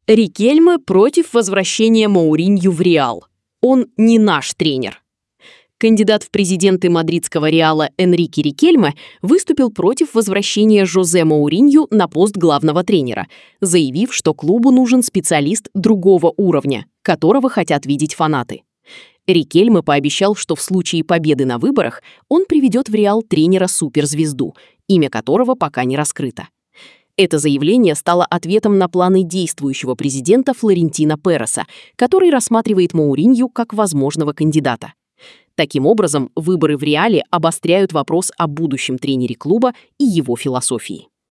Рикельме против возвращения Моуринью в Реал. Он не наш тренер. Кандидат в президенты мадридского Реала Энрике Рикельме выступил против возвращения Жозе Моуринью на пост главного тренера, заявив, что клубу нужен специалист другого уровня, которого хотят видеть фанаты. Рикельме пообещал, что в случае победы на выборах он приведет в Реал тренера-суперзвезду, имя которого пока не раскрыто. Это заявление стало ответом на планы действующего президента Флорентино Переса, который рассматривает Моуринью как возможного кандидата. Таким образом, выборы в Реале обостряют вопрос о будущем тренере клуба и его философии.